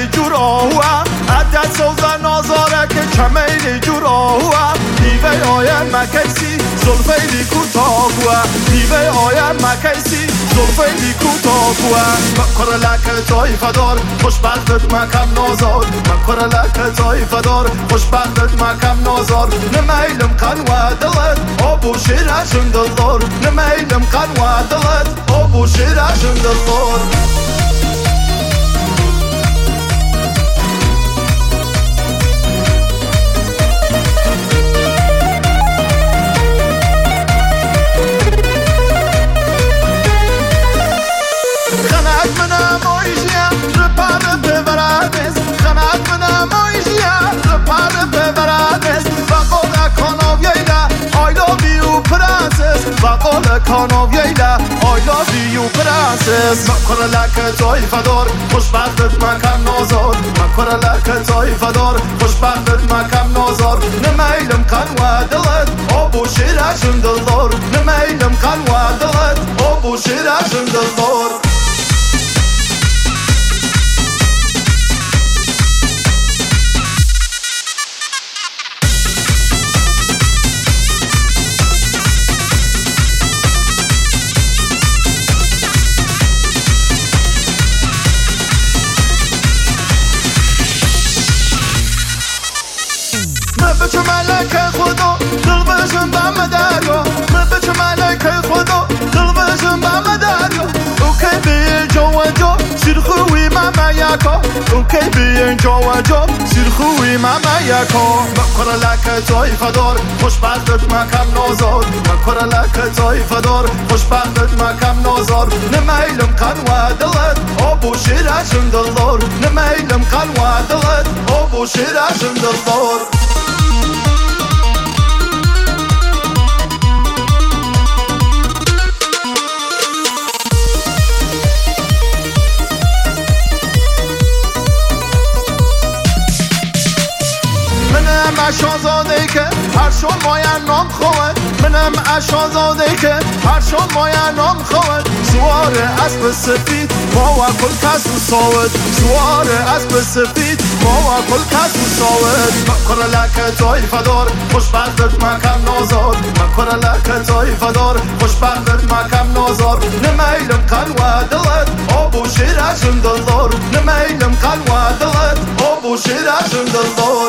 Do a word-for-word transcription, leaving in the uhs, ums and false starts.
میلی جوراوه عدد سوزه نازاره که چمیلی جوراوه دیوه آیم مکیسی زلفیلی کوتاهوه دیوه آیم مکیسی زلفیلی کوتاهوه مکر لک طایفه دار خوشبختت مکم نازار مکر لک طایفه دار خوشبختت مکم نازار نمیلم کن و دلت آبو شیرشم دلدار نمیلم کن و دلت آبو شیرشم دلدار وقال کاناوییلا I love you princess مکر لک طایفه دار خوشبختت مکم نازار مکر لک طایفه دار خوشبختت مکم نازار نمیلم کن و دلت آبو شیرشم دلدار نمیلم کن و دلت آبو شیرشم دلدار بچه ملک خدا دل بشم بم دریا بچه ملک خدا دل بشم بم دریا اوکی بی جا و جا سیر خوی ماما یکا اوکی بی جا و جا سیر خوی ماما یکا مکر لک طایفه دار خوشبختت مکم نازار مکر لک طایفه دار خوشبختت مکم نازار نمیلم کن و دلت آبو شیرشم دلدار نمیلم کن و دلت آبو شیرشم دلدار منم اشازاده که هر شو ماین نام خواهد منم اشازاده که هر شو ماین نام خواهد سوار اسب سفید ما و کل کس و ساود سوار اسب سفید ما و کل کس و ساود مکر لک طایفه دار خوشبختت مکم نازار مکر لک طایفه دار خوشبختت مکم نازار نمیلم کن و دلت آبو شیرشم دلدار نمیلم کن و دلت آبو شیرشم دلدار